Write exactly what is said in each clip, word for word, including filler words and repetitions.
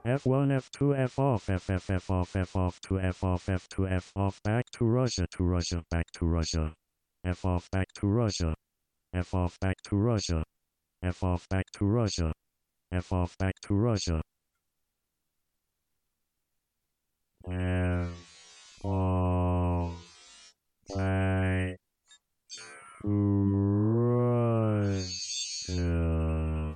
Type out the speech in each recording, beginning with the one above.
F one, F two, F off, F F, F off, F off, two, F off, F two, F off, back to Russia, to Russia, back to Russia. F off, back to Russia. F off, back to Russia. F off, back to Russia. F off, back to Russia. F off, back to Russia.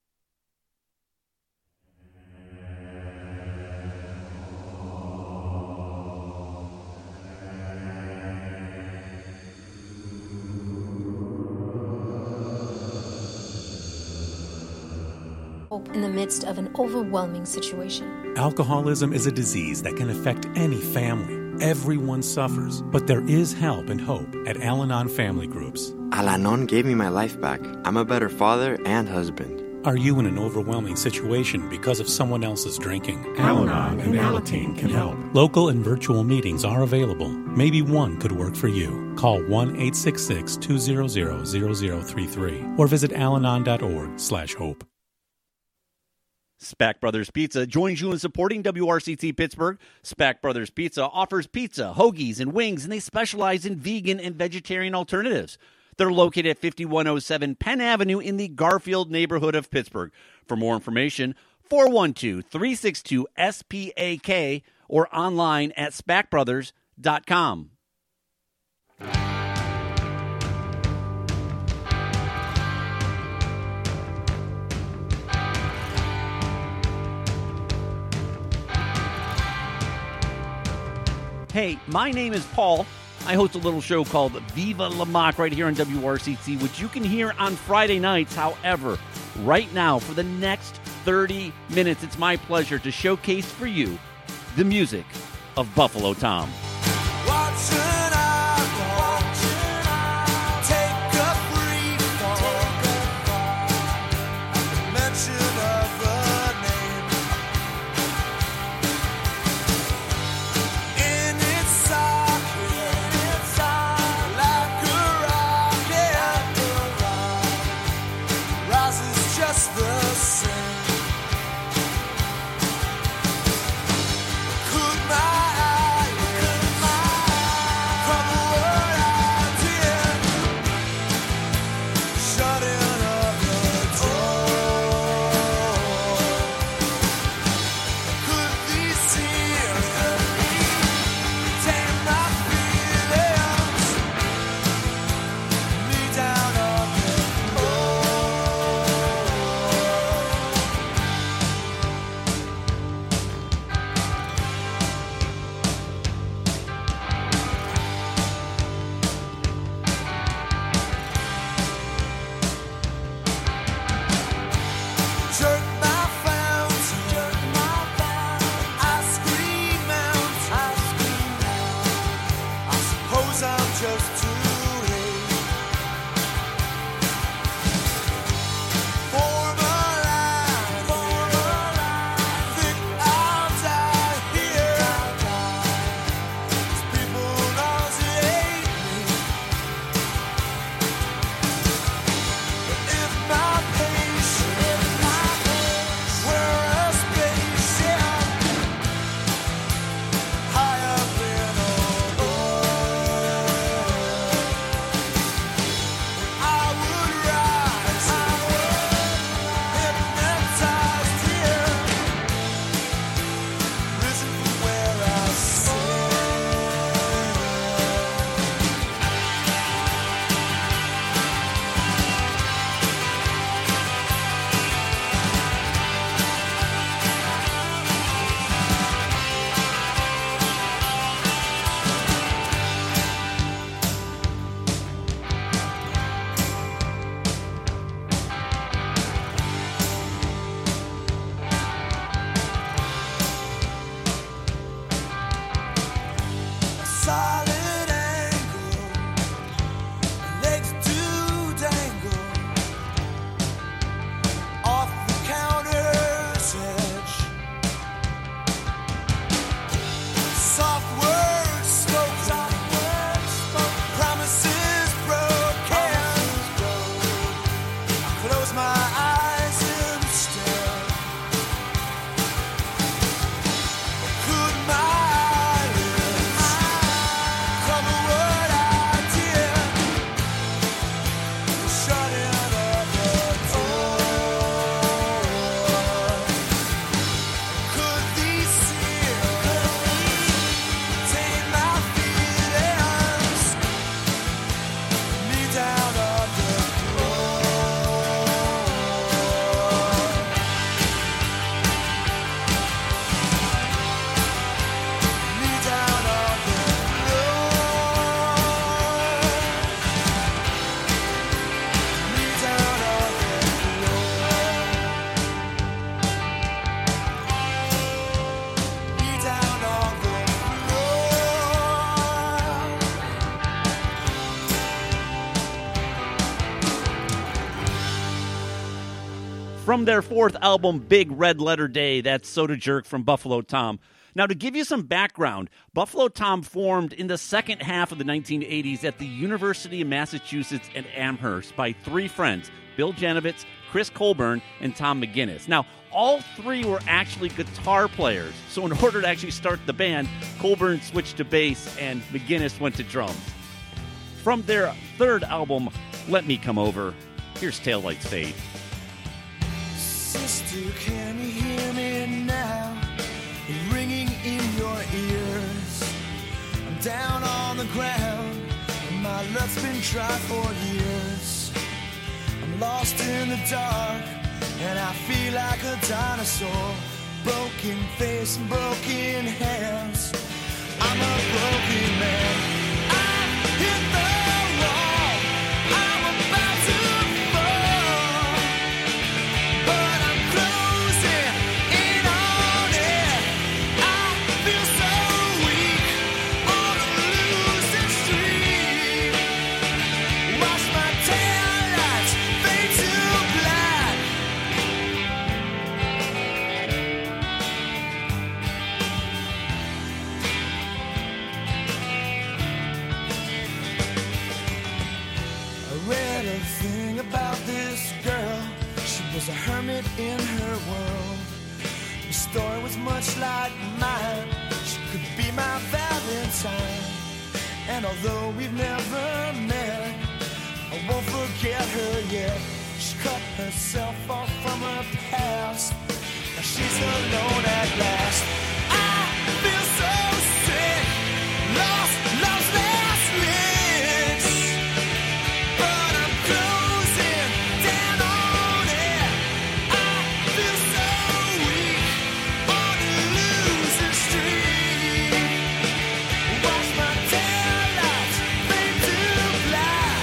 Hope in the midst of an overwhelming situation. Alcoholism is a disease that can affect any family. Everyone suffers, but there is help and hope at Al-Anon Family Groups. Al-Anon gave me my life back. I'm a better father and husband. Are you in an overwhelming situation because of someone else's drinking? Al-Anon and Alateen can help. Local and virtual meetings are available. Maybe one could work for you. Call one eight six six, two zero zero, zero zero three three or visit alanon dot org slash hope. Spack Brothers Pizza joins you in supporting W R C T Pittsburgh. Spack Brothers Pizza offers pizza, hoagies, and wings, and they specialize in vegan and vegetarian alternatives. They're located at fifty-one oh seven Penn Avenue in the Garfield neighborhood of Pittsburgh. For more information, four one two, three six two, S P A K or online at spack brothers dot com. Hey, my name is Paul. I host a little show called Viva La Mock right here on W R C T, which you can hear on Friday nights. However, right now, for the next thirty minutes, it's my pleasure to showcase for you the music of Buffalo Tom. From their fourth album, Big Red Letter Day, that's Soda Jerk from Buffalo Tom. Now, to give you some background, Buffalo Tom formed in the second half of the nineteen eighties at the University of Massachusetts at Amherst by three friends, Bill Janovitz, Chris Colburn, and Tom McGinnis. Now, all three were actually guitar players, so in order to actually start the band, Colburn switched to bass and McGinnis went to drums. From their third album, Let Me Come Over, here's Taillights Fade. Sister, can you hear me now? Ringing in your ears. I'm down on the ground, and my love's been dry for years. I'm lost in the dark, and I feel like a dinosaur. Broken face and broken hands. I'm a broken man. I hit the wall. I'm about to fall, but I'm closing in on it. I feel so weak on a losing streak. Watch my taillights fade to black. I read a thing about this girl. She was a hermit in her world. The story was much like mine. She could be my Valentine. And although we've never met, I won't forget her yet. She cut herself off from her past. Now she's alone at last. I feel so sick, lost, lost, last licks. But I'm closing down on it. I feel so weak on a losing streak. Watch my taillights fade to black.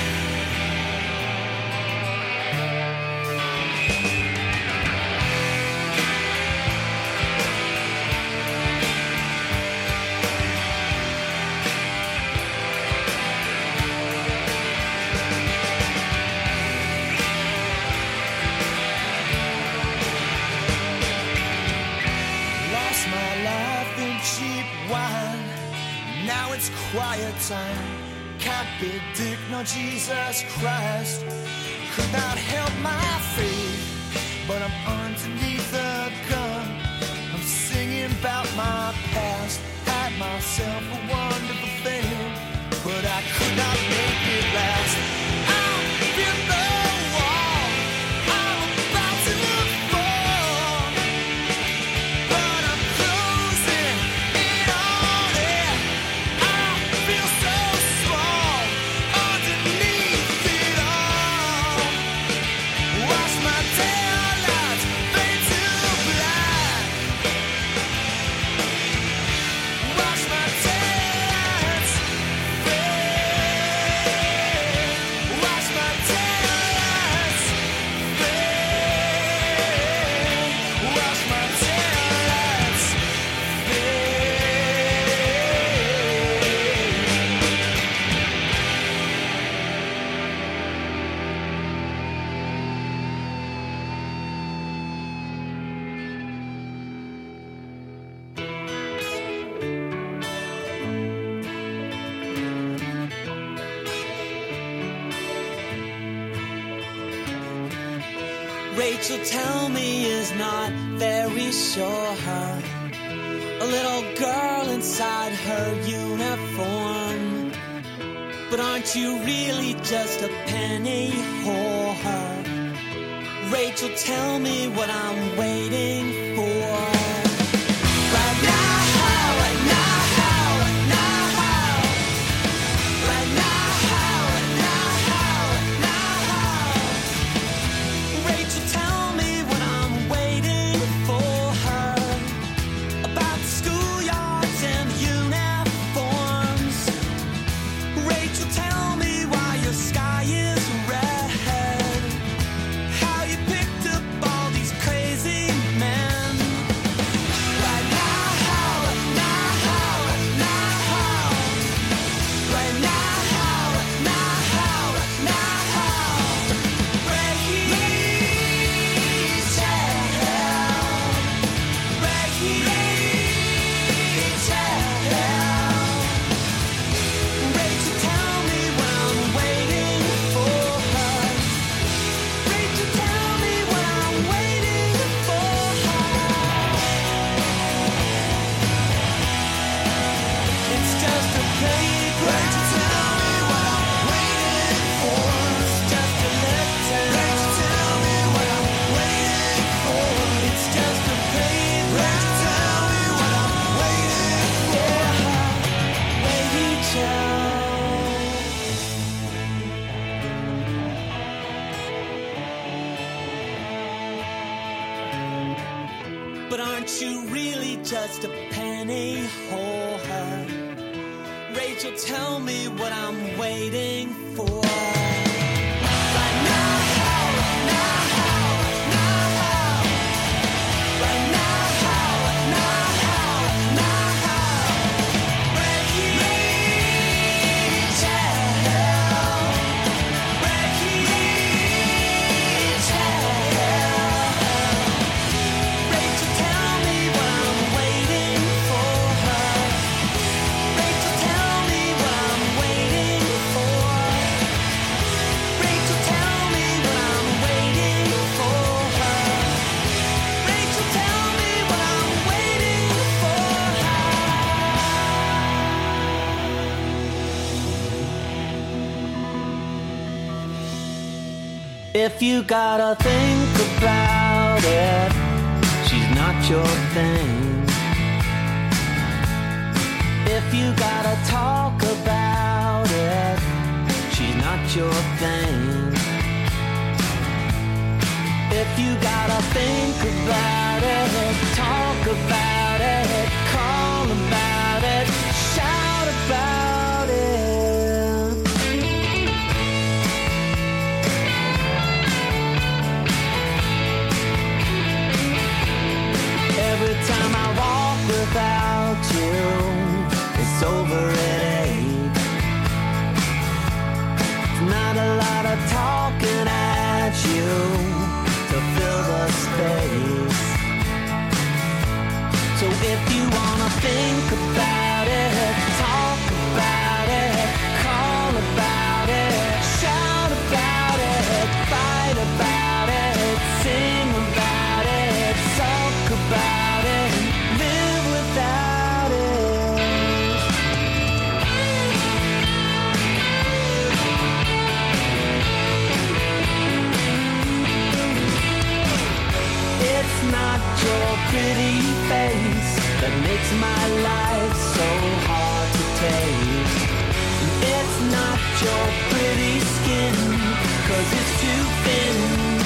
Lost my life in cheap wine. Now it's quiet time. Can't predict no Jesus Christ. Could not help my faith, but I'm underneath the gun. I'm singing about my past. Had myself a wonderful thing, but I could not make it last. I'm in the wall. I'm about to fall, but I'm closing in on it. I feel so small underneath it all. Watch my taillights fade to black. Watch my taillights fade. Watch my taillights fade. Watch my taillights fade. Rachel, tell me, is not very sure her. A little girl inside her uniform. But aren't you really just a penny whore? Rachel, tell me what I'm waiting for. Right now, right now, right now, right now, right now, right now. Rachel, tell me what I'm waiting for her. About the schoolyards and uniforms. Rachel, tell me why your sky is red. How you picked up all these crazy men. Aren't you really just a penny whore? Rachel, tell me what I'm waiting for. Right now, right now, right now, right now, right now, Rachel, Rachel, tell me what I'm waiting for. Rachel, tell me what I'm waiting for. Rachel, tell me what I'm waiting for. Rachel, tell me what I'm waiting for. If you gotta think about it, she's not your thing. If you gotta talk about it, she's not your thing. If you gotta think about it, talk about it, call about it, shout about it. Every time I walk without you, it's over at eight. Not a lot of talking at you to fill the space. So if you wanna think about it, talk about it, call about it, shout about it, fight about it, sing about it, talk about it, live without it. It's not your pretty face that makes my life so hard to take. It's not your pretty skin, 'cause it's too thin.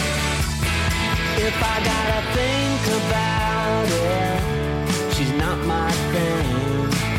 If I gotta think about it, she's not my thing.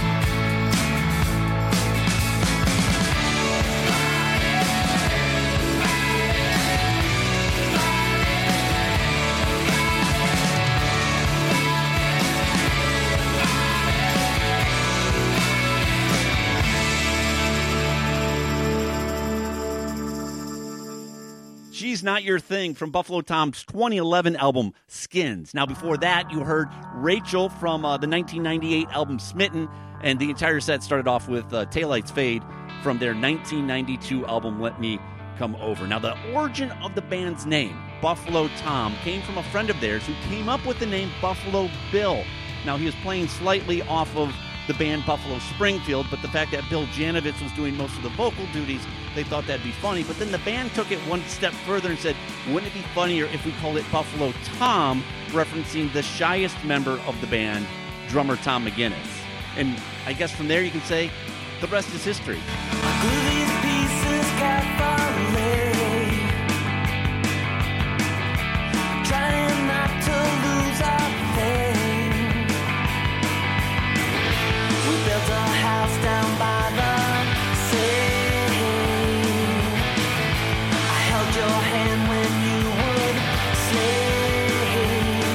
She's Not Your Thing from Buffalo Tom's twenty eleven album Skins. Now, before that, you heard Rachel from uh, the nineteen ninety-eight album Smitten, and the entire set started off with uh, Taillights Fade from their nineteen ninety-two album Let Me Come Over. Now, the origin of the band's name, Buffalo Tom, came from a friend of theirs who came up with the name Buffalo Bill. Now, he was playing slightly off of the band Buffalo Springfield, but the fact that Bill Janovitz was doing most of the vocal duties, they thought that'd be funny. But then the band took it one step further and said, wouldn't it be funnier if we called it Buffalo Tom, referencing the shyest member of the band, drummer Tom McGinnis. And I guess from there you can say the rest is history. Glue these pieces carefully, trying not to lose our thing. We built a house down by the sea. I held your hand when you would sleep.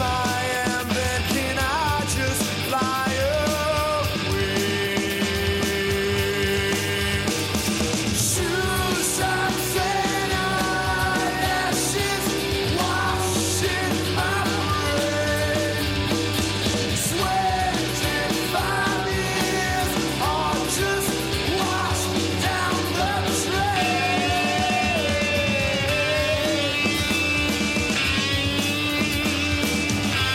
I am, then can I just fly away? Shoes, socks, and eyelashes washing my brain. Sweat and five years all just washed down the drain.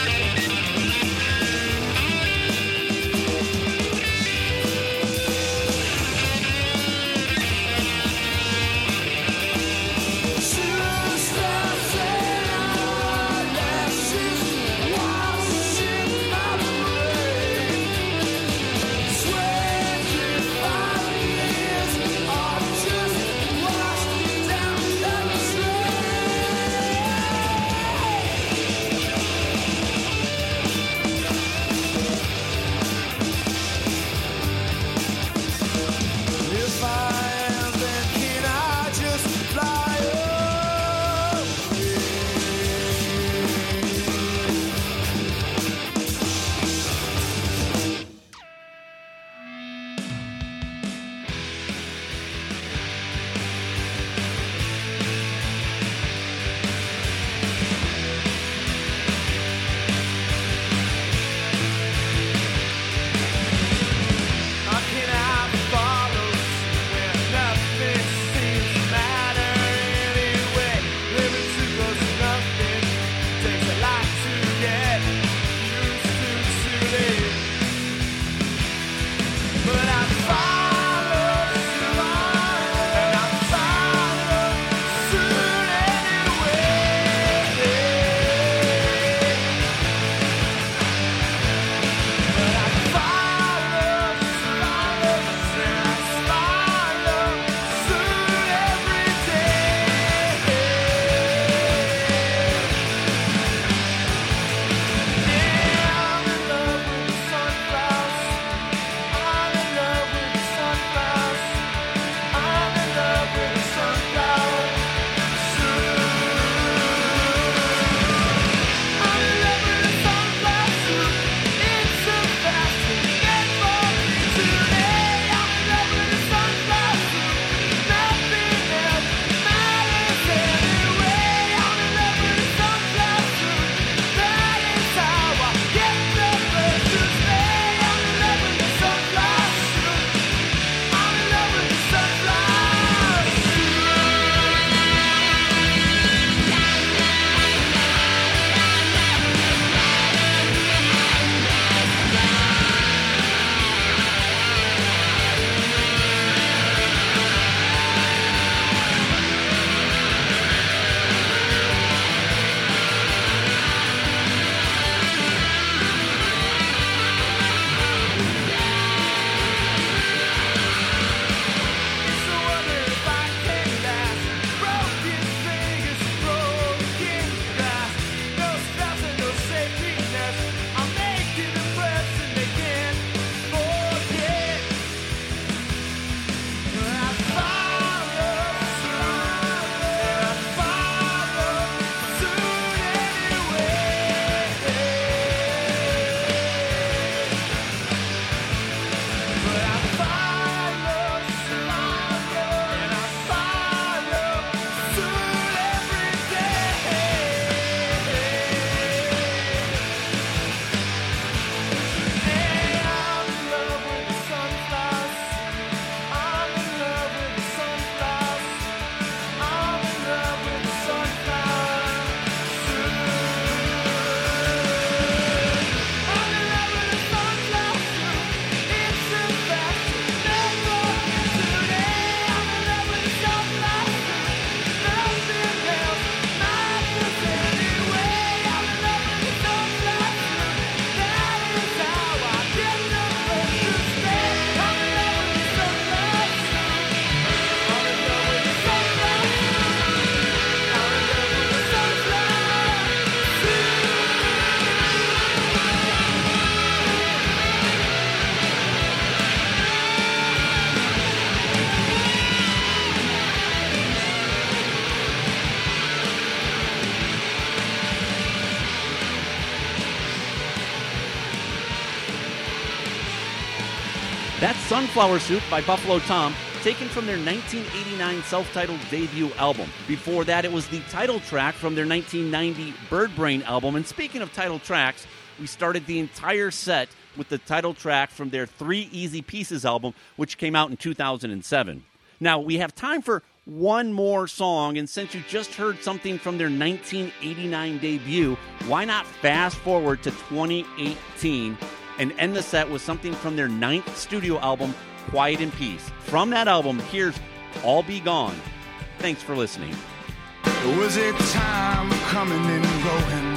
That's Sunflower Suit by Buffalo Tom, taken from their nineteen eighty-nine self-titled debut album. Before that, it was the title track from their nineteen ninety Bird Brain album. And speaking of title tracks, we started the entire set with the title track from their Three Easy Pieces album, which came out in two thousand seven. Now, we have time for one more song, and since you just heard something from their nineteen eighty-nine debut, why not fast forward to twenty eighteen and end the set with something from their ninth studio album, Quiet and Peace. From that album, here's All Be Gone. Thanks for listening. Was it time coming and going?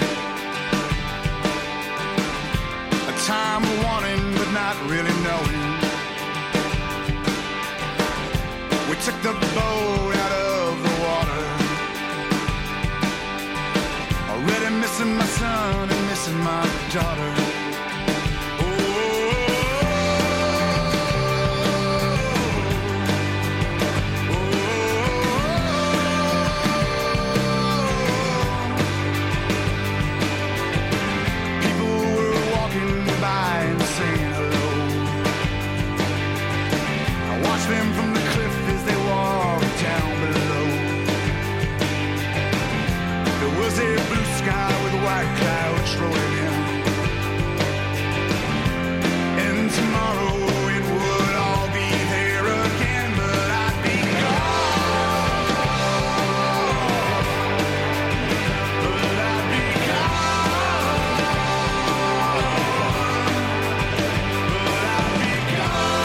A time wanting but not really knowing. We took the boat out of the water. Already missing my son and missing my daughter. Them from the cliff as they walk down below. There was a blue sky with white clouds rolling in. And tomorrow it would all be there again, but I'd be gone. But I'd be gone. But I'd be gone.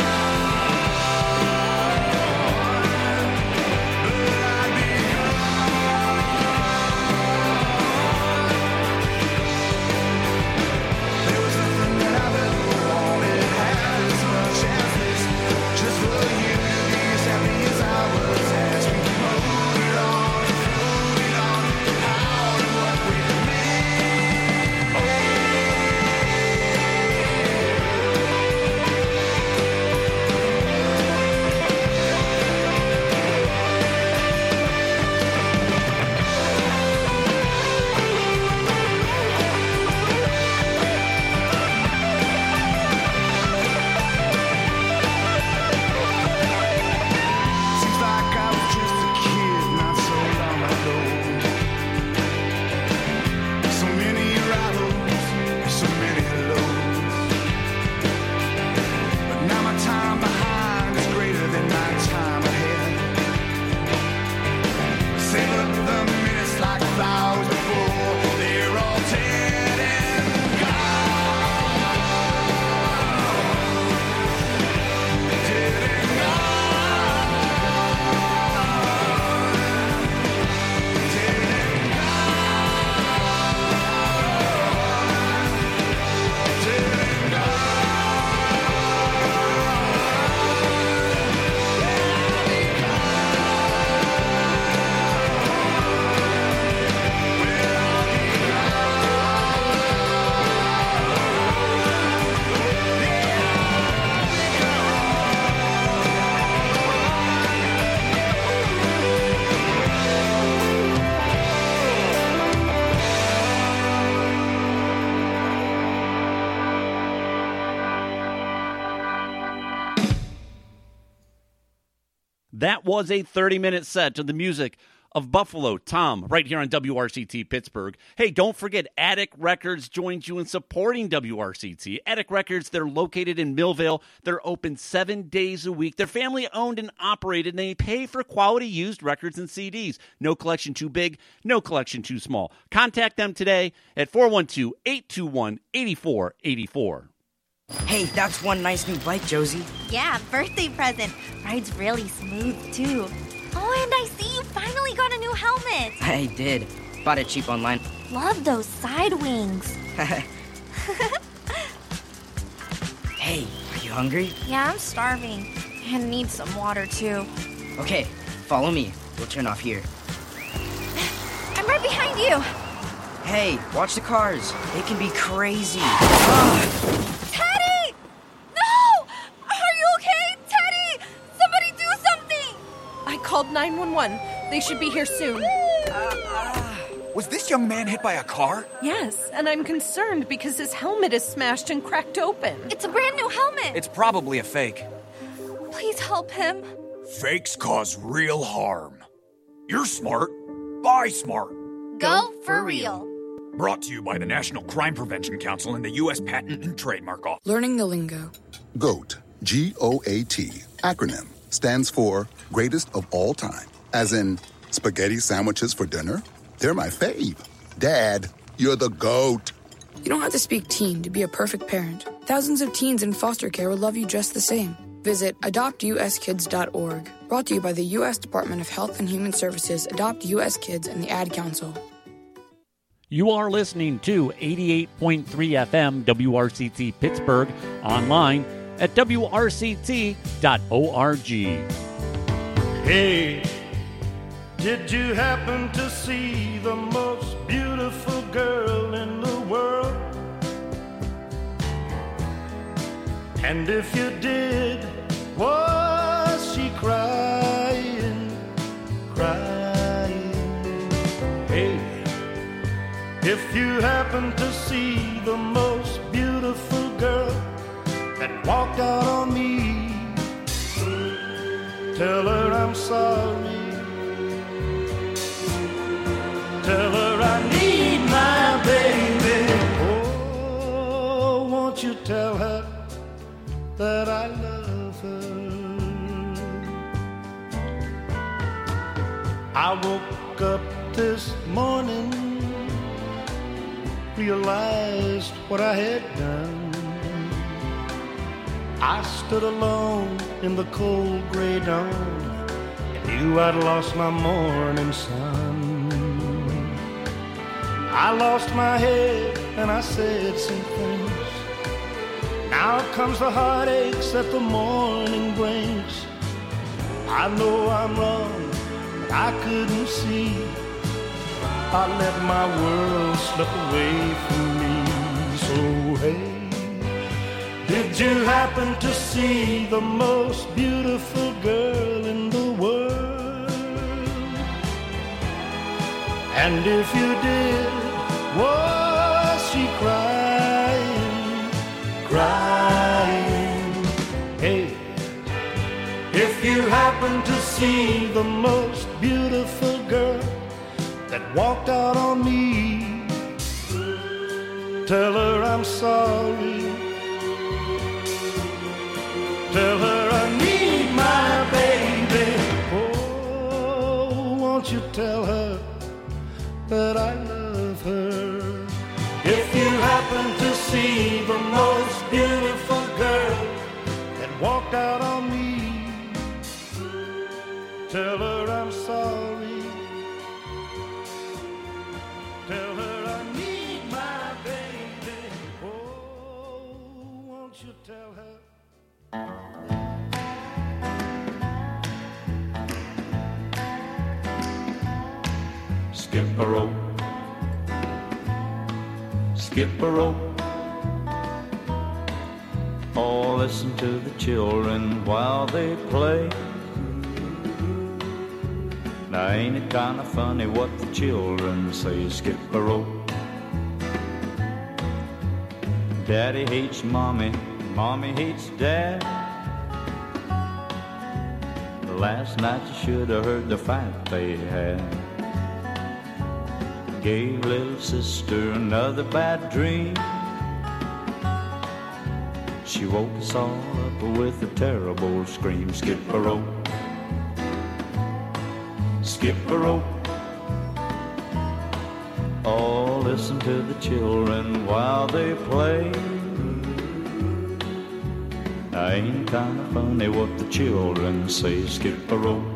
That was a thirty-minute set to the music of Buffalo Tom right here on W R C T Pittsburgh. Hey, don't forget, Attic Records joins you in supporting W R C T. Attic Records, they're located in Millvale. They're open seven days a week. They're family-owned and operated, and they pay for quality used records and C Ds. No collection too big, no collection too small. Contact them today at four one two, eight two one, eight four eight four. Hey, that's one nice new bike, Josie. Yeah, birthday present. Rides really smooth, too. Oh, and I see you finally got a new helmet. I did. Bought it cheap online. Love those side wings. Hey, are you hungry? Yeah, I'm starving. And need some water, too. Okay, follow me. We'll turn off here. I'm right behind you. Hey, watch the cars. They can be crazy. Ah! Teddy! No! Are you okay? Teddy! Somebody do something! I called nine one one. They should be here soon. Uh, uh, Was this young man hit by a car? Yes, and I'm concerned because his helmet is smashed and cracked open. It's a brand new helmet. It's probably a fake. Please help him. Fakes cause real harm. You're smart. Buy smart. Go for real. Brought to you by the National Crime Prevention Council and the U S Patent and Trademark Office. Learning the lingo. GOAT, G O A T, acronym, stands for Greatest of All Time. As in, spaghetti sandwiches for dinner? They're my fave. Dad, you're the GOAT. You don't have to speak teen to be a perfect parent. Thousands of teens in foster care will love you just the same. Visit adopt u s kids dot org. Brought to you by the U S Department of Health and Human Services, Adopt U S Kids, and the Ad Council. You are listening to eighty-eight point three F M W R C T Pittsburgh, online at W R C T dot org. Hey, did you happen to see the most beautiful girl in the world? And if you did, was she crying, crying? Hey, if you happen to see the most beautiful girl that walked out on me, tell her I'm sorry. Tell her I need my baby. Oh, won't you tell her that I love her? I woke up this morning, realized what I had done. I stood alone in the cold gray dawn and knew I'd lost my morning sun. I lost my head and I said some things. Now comes the heartaches that the morning brings. I know I'm wrong, but I couldn't see. I let my world slip away from me. So hey, did you happen to see the most beautiful girl in the world? And if you did, was she crying, crying? Hey, if you happen to see the most beautiful girl that walked out on me, tell her I'm sorry. Tell her I need my baby. Oh, won't you tell her that I love her? If you happen to see the most beautiful girl that walked out on me, tell her I'm sorry. Tell her I need my baby. Oh, won't you tell her? Skip a rope, skip a rope. Oh, listen to the children while they play. Now ain't it kind of funny what the children say? Skip a rope. Daddy hates mommy, mommy hates dad. Last night you should have heard the fight they had. Gave little sister another bad dream. She woke us all up with a terrible scream. Skip a rope, skip a rope. Oh, listen to the children while they play. Ain't kind of funny what the children say. Skip a rope.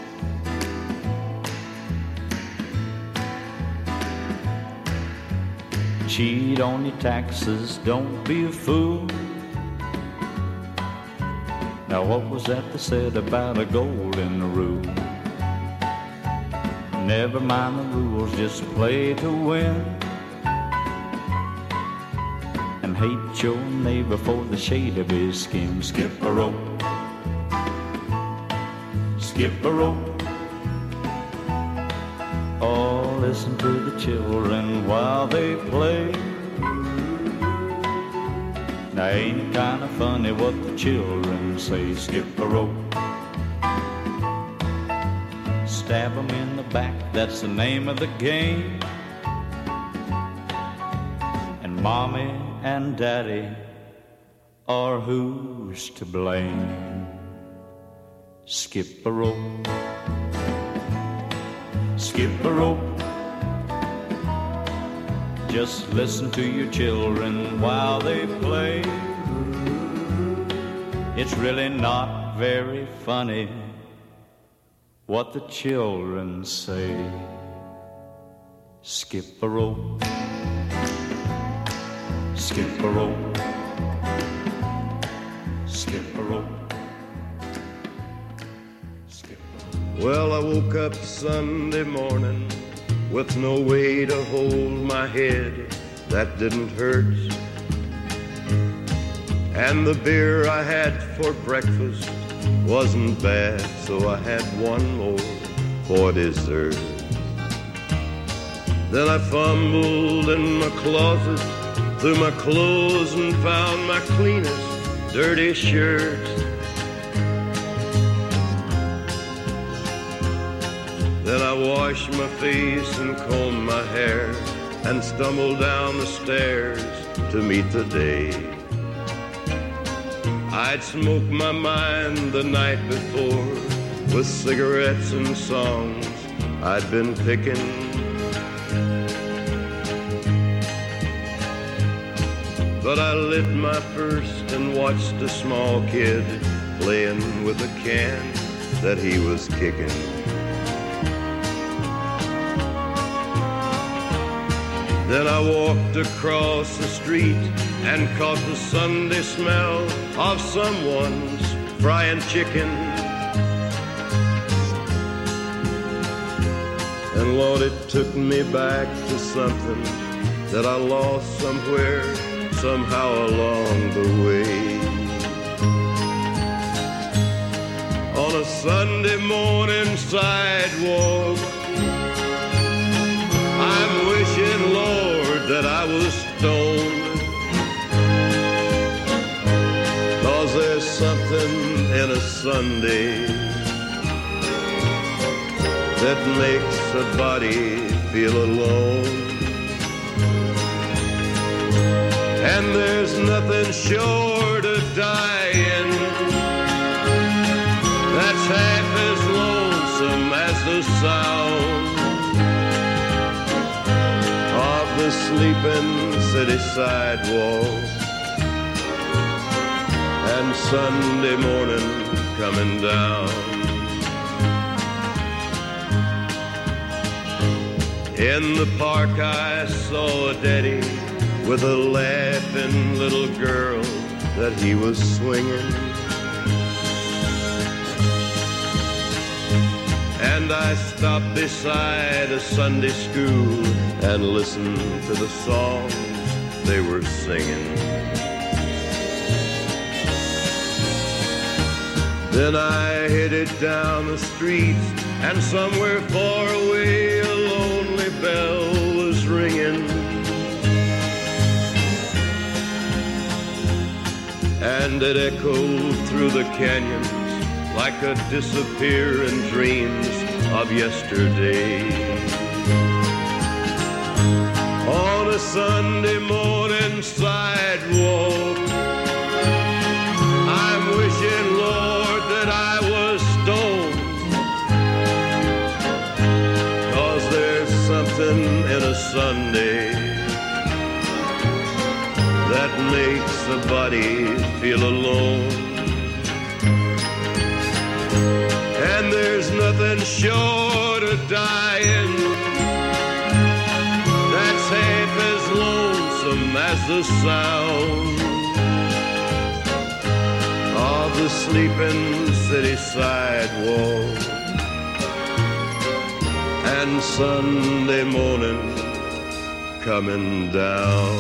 Cheat on your taxes, don't be a fool. Now what was that they said about a golden rule? Never mind the rules, just play to win. And hate your neighbor for the shade of his skin. Skip a rope, skip a rope. Oh, listen to the children while they play. Now ain't it kind of funny what the children say? Skip a rope, stab 'em in the back, that's the name of the game. And mommy and daddy are who's to blame. Skip a rope, skip a rope, just listen to your children while they play. It's really not very funny what the children say. Skip a rope, skip a rope, skip a rope. Well, I woke up Sunday morning with no way to hold my head. That didn't hurt. And the beer I had for breakfast wasn't bad, so I had one more for dessert. Then I fumbled in my closet through my clothes and found my cleanest dirty shirt. Then I washed my face and combed my hair and stumbled down the stairs to meet the day. I'd smoked my mind the night before with cigarettes and songs I'd been picking. But I lit my first and watched a small kid playing with a can that he was kicking. Then I walked across the street and caught the Sunday smell of someone's frying chicken. And Lord, it took me back to something that I lost somewhere, somehow along the way. On a Sunday morning sidewalk, I'm wishing, Lord, that I was stoned. 'Cause there's something in a Sunday that makes a body feel alone. And there's nothing short of dying that's half as lonesome as the sound of the sleeping city sidewalk and Sunday morning coming down. In the park I saw a daddy with a laughing little girl that he was swinging. And I stopped beside a Sunday school and listened to the songs they were singing. Then I headed down the street, and somewhere far away a lonely bell was ringing. And it echoed through the canyons like a disappearing dreams of yesterday. On a Sunday morning sidewalk, I'm wishing, Lord, that I was stoned. 'Cause there's something in a Sunday that makes a body feel alone. And there's nothing short of dying that's half as lonesome as the sound of the sleeping city sidewalk and Sunday morning coming down.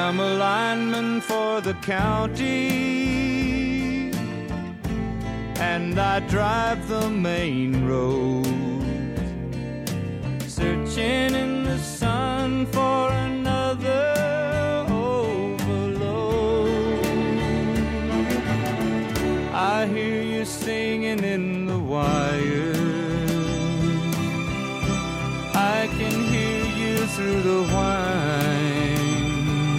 I'm a lineman for the county, and I drive the main road, searching in the sun for another overload. I hear you singing in the wire, I can hear you through the whine,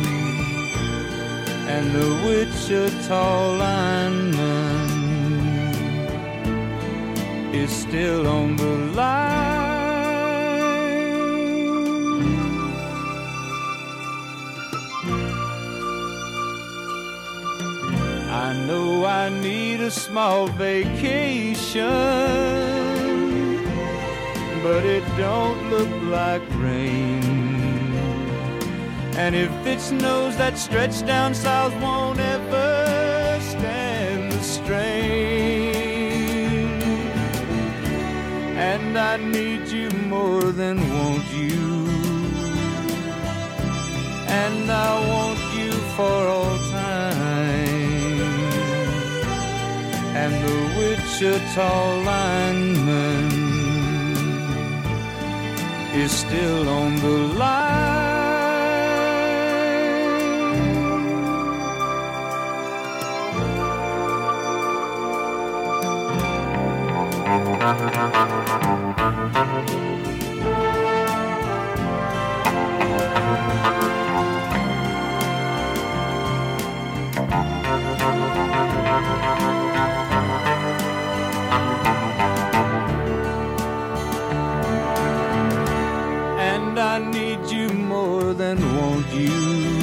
and the Wichita lineman is still on the line. I know I need a small vacation, but it don't look like rain. And if it snows, that stretch down south won't ever stand the strain. And I need you more than want you, and I want you for all time. And the Wichita lineman is still on the line. And I need you more than want you,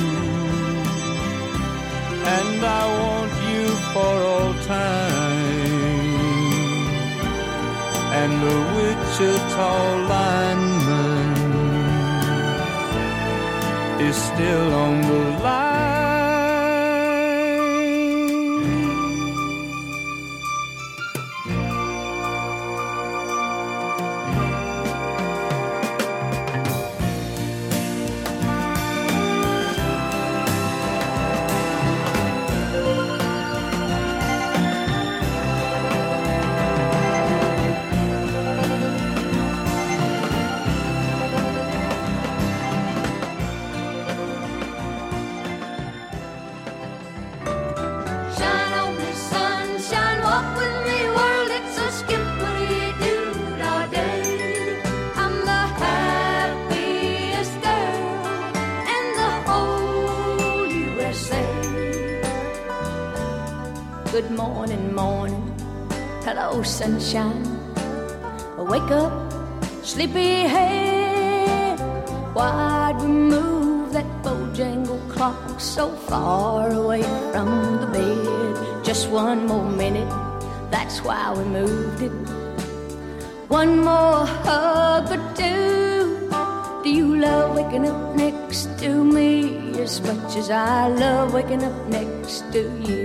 and I want you for all time. And the Wichita lineman is still on the line. Shine on me, sunshine, walk with me, world. It's a skippity-doo-dah day. I'm the happiest girl in the whole U S A. Good morning, morning. Hello, sunshine. Wake up, sleepyhead. Why'd we move that Bojangle clock so far away from the bed? Just one more minute, that's why we moved it. One more hug or two. Do you love waking up next to me as much as I love waking up next to you?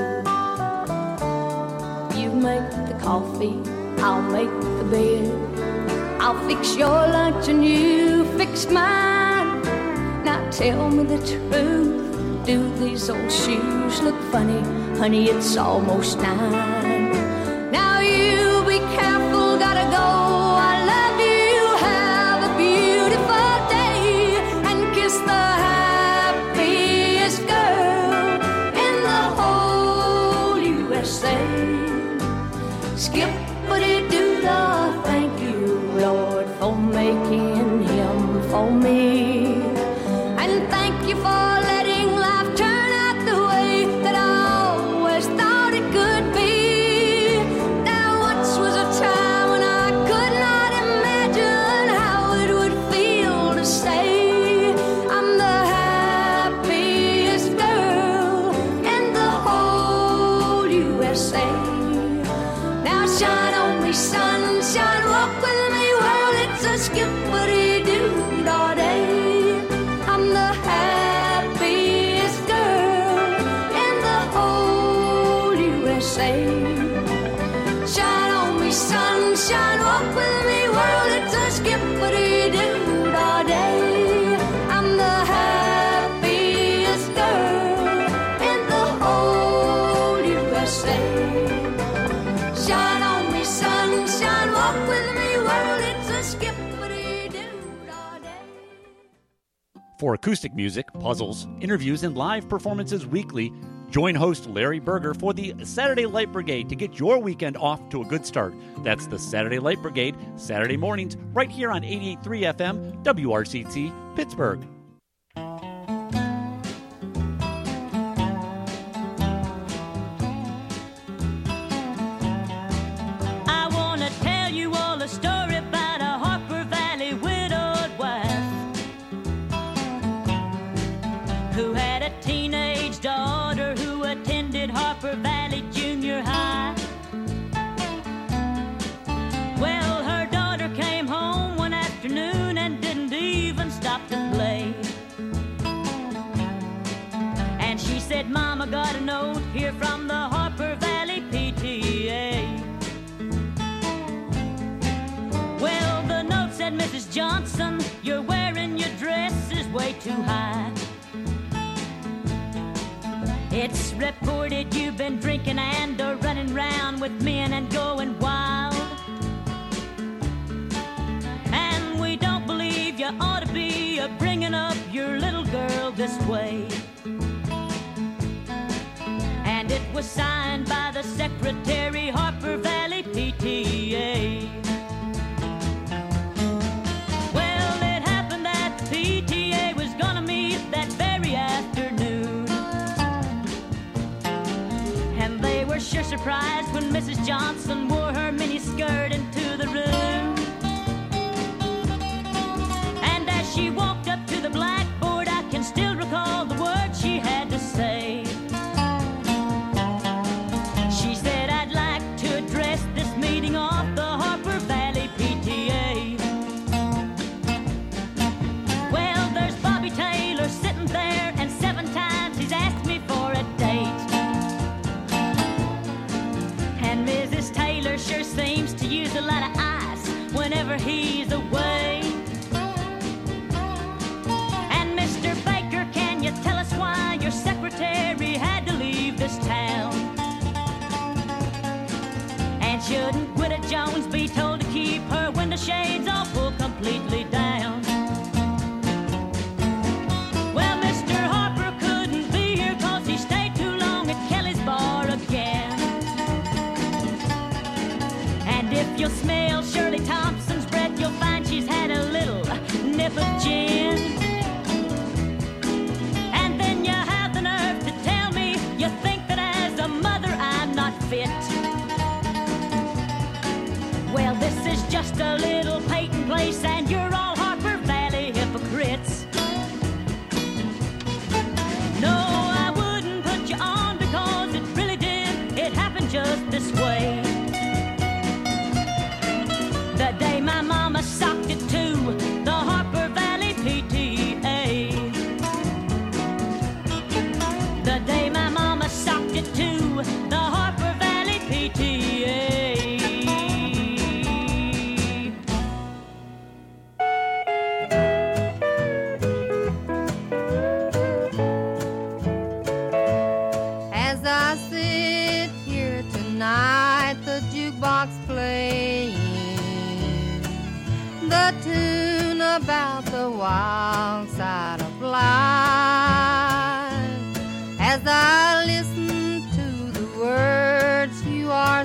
You make the coffee, I'll make the bed. I'll fix your lunch and you fix mine. Now tell me the truth, do these old shoes look funny? Honey, it's almost nine. Now you be careful, gotta go. I love you, have a beautiful day, and kiss the happiest girl in the whole U S A. Skippity-doo-dah, thank you, Lord, for making him for me. And thank you for letting life turn out the way that I always thought it could be. Now once was a time when I could not imagine how it would feel to say I'm the happiest girl in the whole U S A. Now shine on me, sunshine, walk with me, world. It's a skippity-doo-dah day. I'm the happiest girl in the whole U S A. Shine on me, sunshine, walk with me, world. It's a skippity-doo-dah day. I'm the happiest For acoustic music, puzzles, interviews, and live performances weekly, join host Larry Berger for the Saturday Light Brigade to get your weekend off to a good start. That's the Saturday Light Brigade, Saturday mornings, right here on eighty-eight point three F M, W R C T, Pittsburgh. I want to tell you all a story about a Harper Valley widowed wife who had a teenage daughter who attended Harper Valley Junior High. Well, her daughter came home one afternoon and didn't even stop to play. And she said, Mama got a note here from the Harper Valley P T A. Well, the note said, Missus Johnson, you're wearing your dress is way too high. It's reported you've been drinking and are running round with men and going wild. And we don't believe you ought to be uh, bringing up your little girl this way. And it was signed by the Secretary, Harper Valley P T A. Well, it happened that the P T A was gonna meet that very afternoon. And they were sure surprised when Missus Johnson wore her miniskirt into the room. And as she walked up to the blackboard, I can still recall the words she had to say. She said, I'd like to address this meeting of the Harper Valley P T A. Well, there's Bobby Taylor sitting there, and seven times he's asked me for a date. And Missus Taylor sure seems to use a lot of ice whenever he's away. And Mister Baker, can you tell us why your secretary had to leave this town? And shouldn't Widow Jones be told to keep her window shades all pulled completely down? Well, Mister Harper couldn't be here 'cause he stayed too long at Kelly's bar again. And if you'll smell Shirley Thompson's breath, you'll find she's had a little nip of gin. And then you have the nerve to tell me you think that as a mother I'm not fit. Well, this is just a little Peyton place, and you're all Harper Valley hypocrites. No, I wouldn't put you on because it really did. It happened just this way. The day my mama socked it to the Harper Valley P T A. The day my mama socked it to the Harper Valley P T A. As I sit here tonight, the jukebox playing the tune about the wild side of life. As I listen to the words you are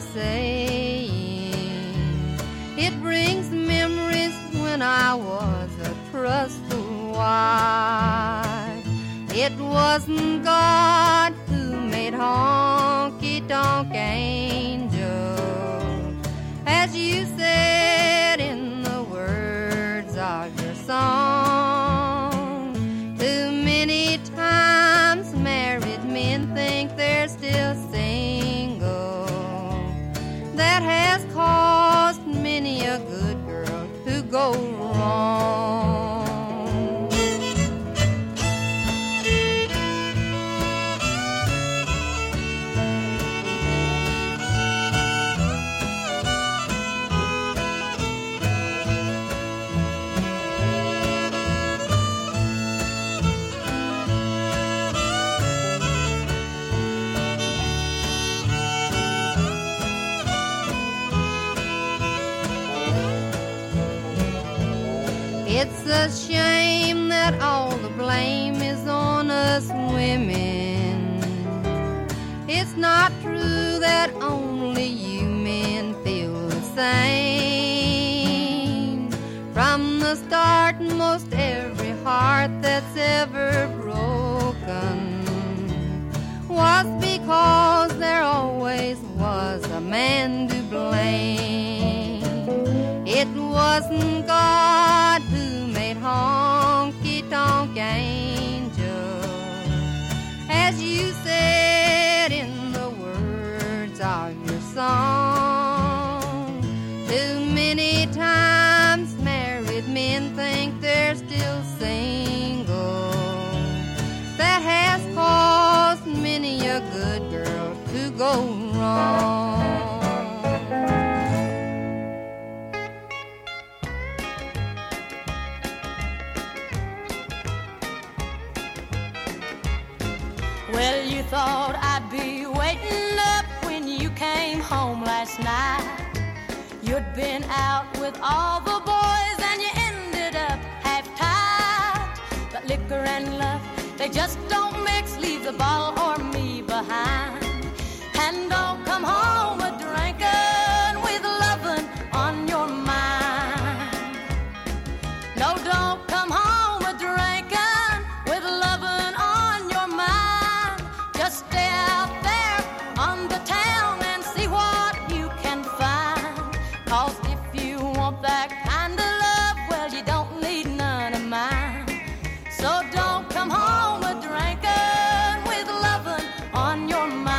saying, it brings memories when I was a trustful wife. It wasn't God who made honky-tonk angels, as you said in the words of your song. Too many times married men think they're still single. That has caused many a good girl to go wrong. It's a shame that all the blame is on us women. It's not true that only you men feel the same. From the start, most every heart that's ever broken was because there always was a man to blame. It wasn't God who made honky-tonk angels, as you said in the words of your song. Too many times married men think they're still single. That has caused many a good girl to go wrong. Well, you thought I'd be waiting up when you came home last night. You'd been out with all the boys and you ended up half-tied. But liquor and love, they just don't mix. Leave the bottle or me behind. And don't come home a drinking with lovin' on your mind. No, don't come home a drinking with lovin' on your mind. Just stay out there on the town and see what you can find. 'Cause if you want that kind of love, well, you don't need none of mine. So don't come home a drinking with lovin' on your mind.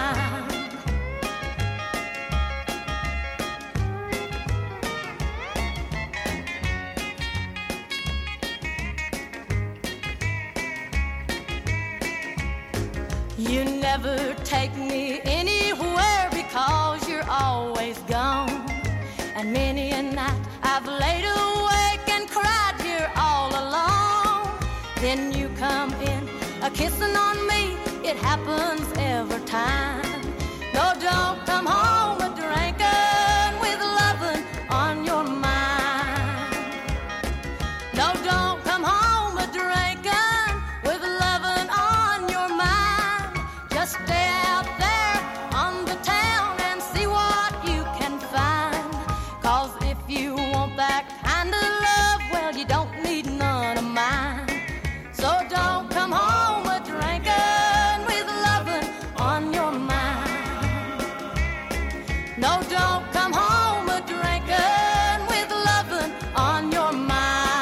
You never take me anywhere because you're always gone. And many a night I've laid awake and cried here all alone. Then you come in a kissing on me, it happens every time. No, don't come home a drinking with lovin' on your mind. No, don't come home a drinking with lovin' on your mind. Just stay out there on the town and see what you can find. 'Cause if you want that kind of love, well, you don't need none of mine. So don't come home a drinking with lovin' on your mind. No, don't come home a drinking with lovin' on your mind.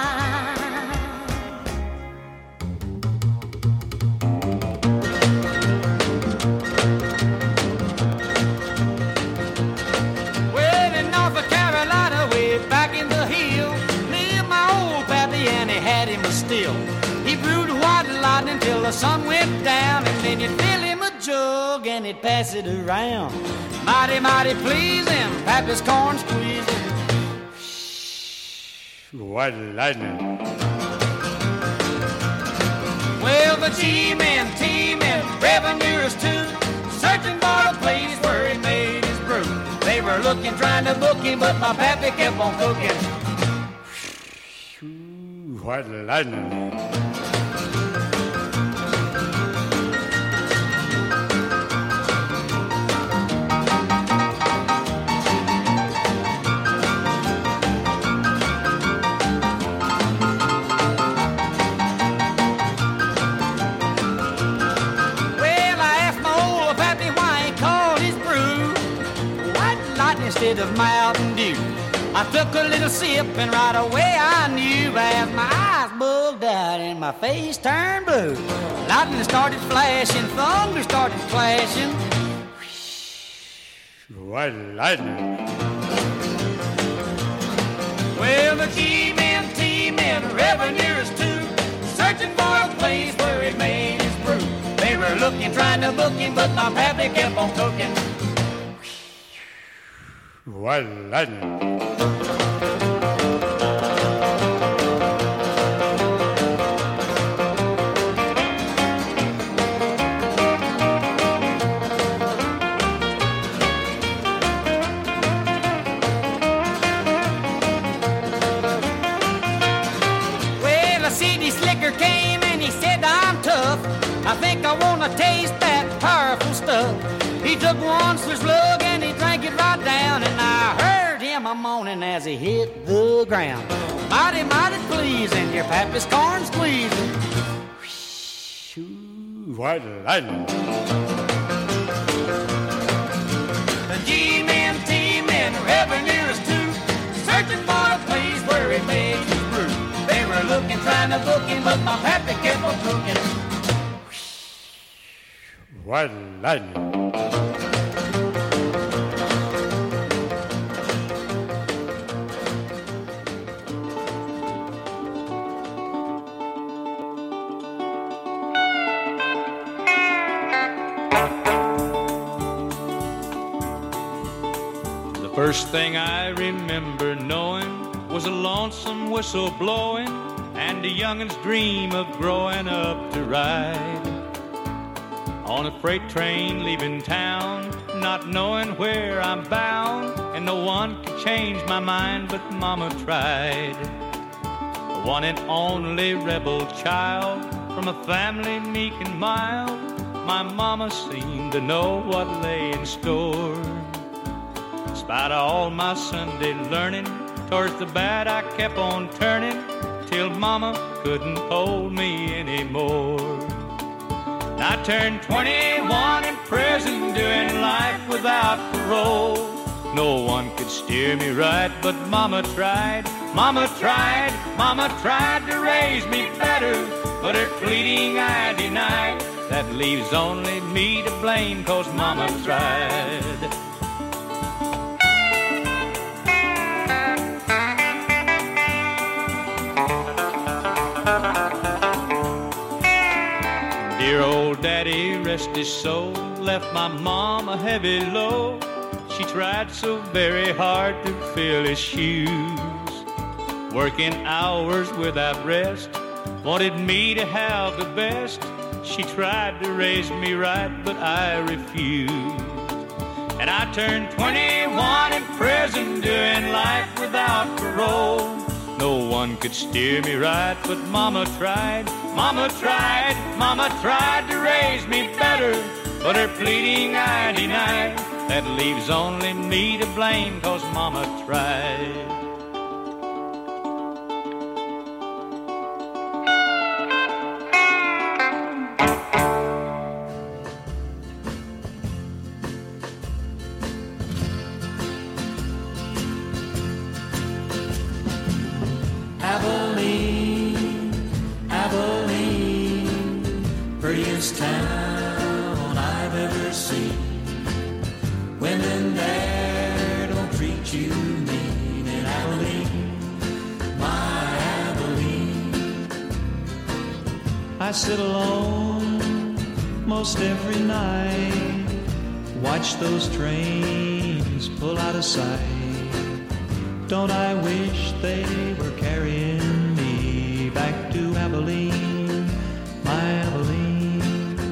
Well, in North Carolina, way back in the hill, lived my old pappy and he had him a still. He brewed white lightning till the sun went down, and then you'd fill him a jug and he'd pass it around. Mighty, mighty pleasing, pappy's corn squeezing. White lightning. Well, the G-men, T-men, revenuers too, searching for a place where he made his brew. They were looking, trying to book him, but my pappy kept on cooking. White lightning. Instead of Mountain Dew, I took a little sip and right away I knew, as my eyes bugged out and my face turned blue. Lightning started flashing, thunder started clashing. White lightning. Well, the G-men, T-men, revenuers too, searching for a place where he made his brew. They were looking, trying to book him, but my pappy kept on cooking. White lightning. I think I wanna taste that powerful stuff. He took one switch lug and he drank it right down, and I heard him a moaning as he hit the ground. Mighty, mighty pleasing, your pappy's corn squeezing. White lightning. The G-men, T-men, revenuers too, searching for a place where he made his brew. They were looking, trying to book him, but my pappy kept on cooking. White lightning. First thing I remember knowing was a lonesome whistle blowing and a youngin's dream of growing up to ride on a freight train leaving town, not knowing where I'm bound, and no one could change my mind but Mama tried. The one and only rebel child from a family meek and mild, my Mama seemed to know what lay in store. Despite all my Sunday learning, towards the bad I kept on turning, till Mama couldn't hold me anymore. And I turned twenty-one in prison, doing life without parole. No one could steer me right, but Mama tried, Mama tried, Mama tried to raise me better, but her pleading I denied. That leaves only me to blame, 'cause Mama tried. Dear old daddy, rest his soul, left my mom a heavy load. She tried so very hard to fill his shoes, working hours without rest, wanted me to have the best. She tried to raise me right, but I refused. And I turned twenty-one in prison, doing life without parole. No one could steer me right, but Mama tried, Mama tried, Mama tried to raise me better, but her pleading I denied. That leaves only me to blame, 'cause Mama tried. Abilene, Abilene, prettiest town I've ever seen. Women there don't treat you mean in Abilene, my Abilene. I sit alone most every night, watch those trains pull out of sight. Don't I wish they were carrying me back to Abilene, my Abilene.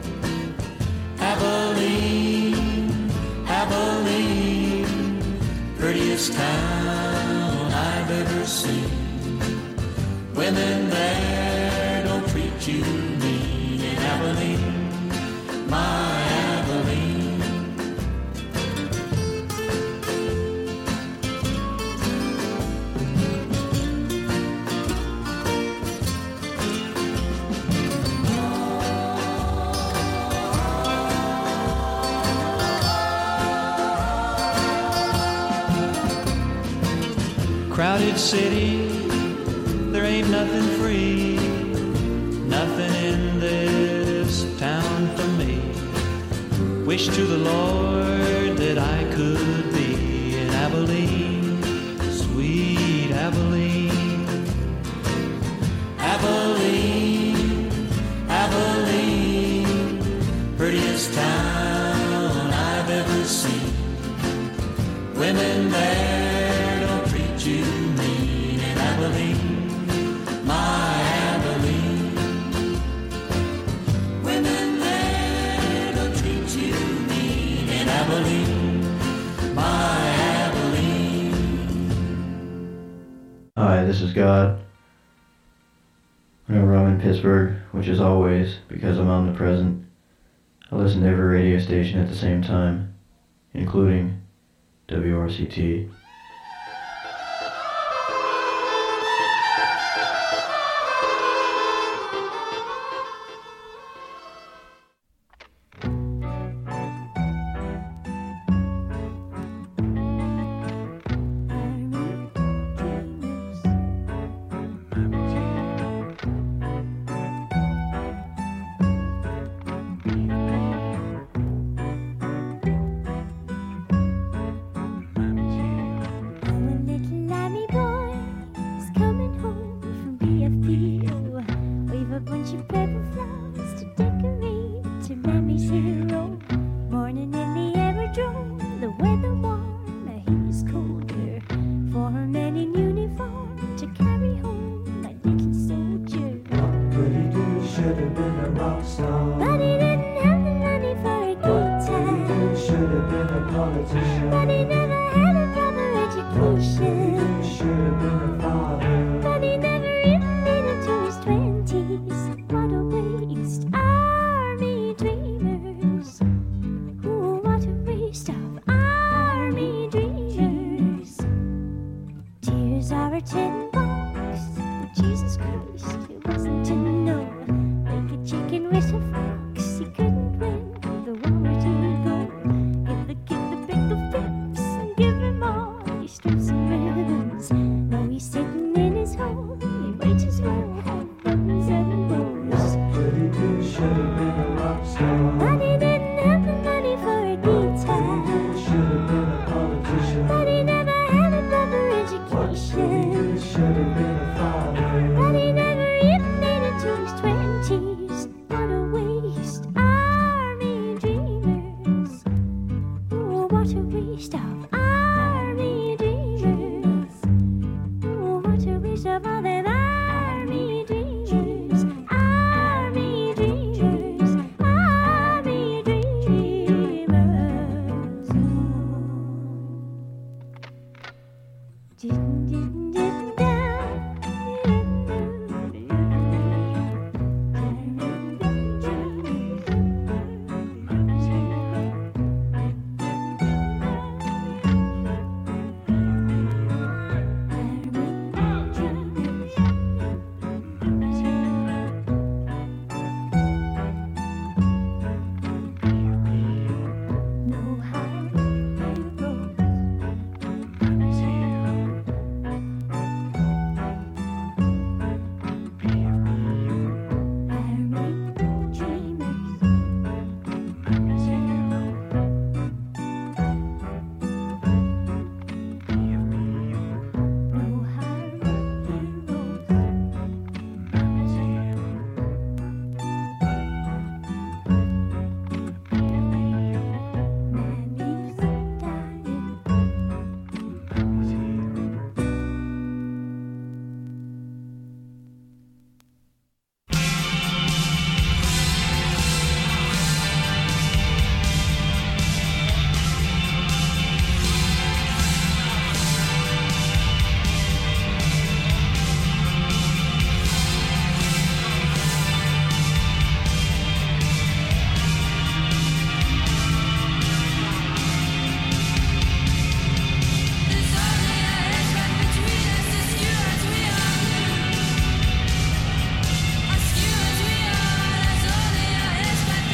Abilene, Abilene, prettiest town I've ever seen. Women there don't treat you mean in Abilene, my Abilene. Crowded city, there ain't nothing free, nothing in this town for me. Wish to the Lord that I could be in Abilene, sweet Abilene. Abilene, Abilene, prettiest town I've ever seen. Women there don't treat you mean in Abilene, my Abilene. Women there don't treat you mean in Abilene, my Abilene. Hi, this is God. whenever I'm in Pittsburgh, which is always because I'm omnipresent. I listen to every radio station at the same time, including W R C T. Of all that